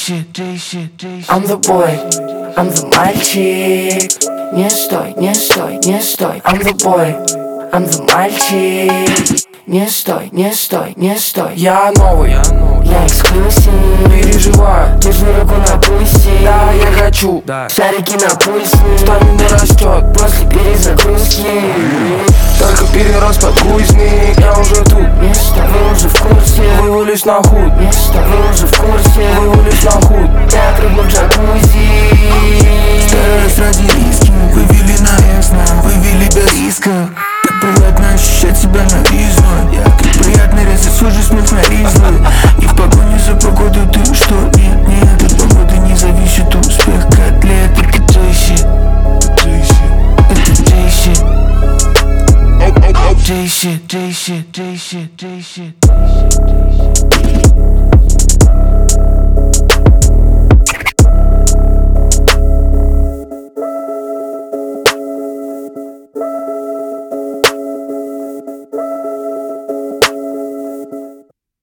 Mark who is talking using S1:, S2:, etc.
S1: I'm the boy, I'm the мальчик. Не стой, не стой, не стой. I'm the boy, I'm the мальчик. Не стой, не стой, не стой.
S2: Я новый,
S1: я эксклюзив.
S2: переживаю,
S1: Держи руку на пульсе.
S2: да, я хочу,
S1: Шарики на пульсе.
S2: стамина растет,
S1: После перезагрузки.
S2: только перерос подгузник. Я уже тут,
S1: Не стой, вы уже в курсе.
S2: вывалюсь на худ,
S1: Не стой, вы уже в курсе.
S2: вывалюсь на худ.
S1: Я прыгну в джакузи.
S3: Стараюсь ради риски, вывели на ясно, вывели без риска. Так приятно ощущать себя новизной. Как приятно резать свой же смерть на ризлы. И в погоне за погоду ты что? Нет, нет, от погоды не зависит успех котлет. Это Джейси, это Джейси.
S1: J shit.